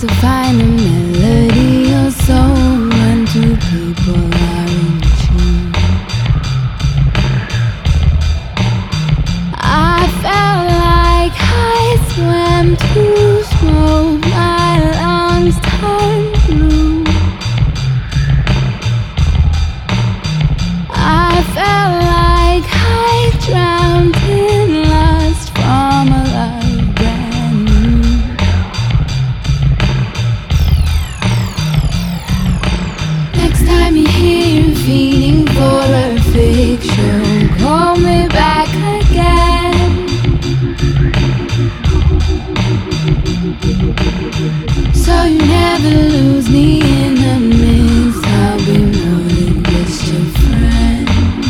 to find a melody or soul when two people are in tune. I felt like I swam through smoke, my lungs turned blue. I felt like I drowned in lust from a love brand new. Next time you hear you're feeding for a fiction, call me back again. So you never lose me in the mist. I'll be more than just your friend.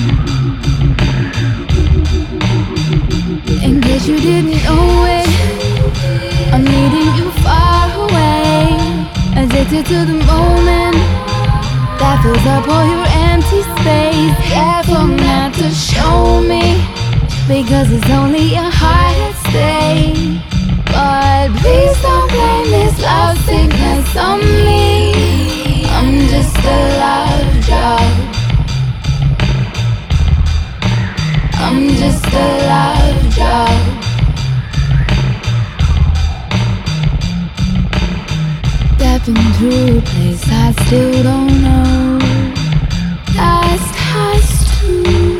In case you didn't know it, I'm needing you far away, addicted to the moment that fills up all your empty space. Careful not to show me, because it's only a heart at stake. But please don't blame this love sickness on me. I'm just a love drug. I'm just a love drug. Stepping through a place I still don't know. Last us two.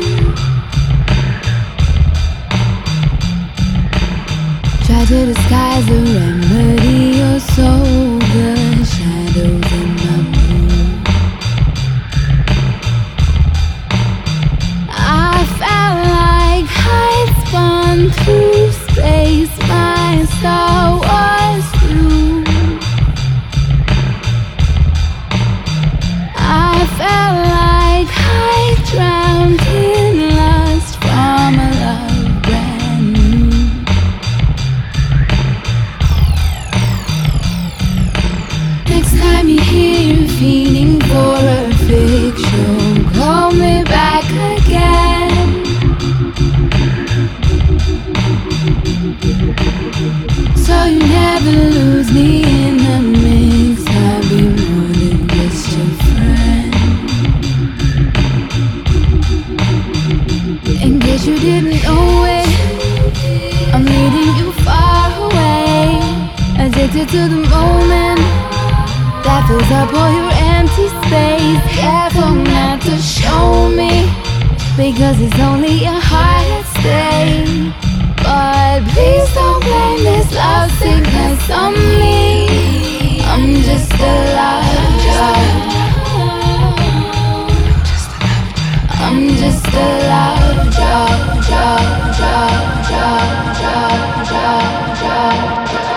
Try to disguise a remedy or so, the shadows in my mood. I felt like I'd spun through space, my star was you. I felt like I drowned in lust from a love brand new. Next time you hear you're feeding for a fiction, call me back again. So you never lose me in the mix. I'll be more than just your friend. In case you didn't know it, I'm leading you far away, addicted to the moment that fills up all your empty space. Careful not to show me, because it's only a heart at stake. But please don't blame this love sickness on me. I'm just a love drug. I'm just a love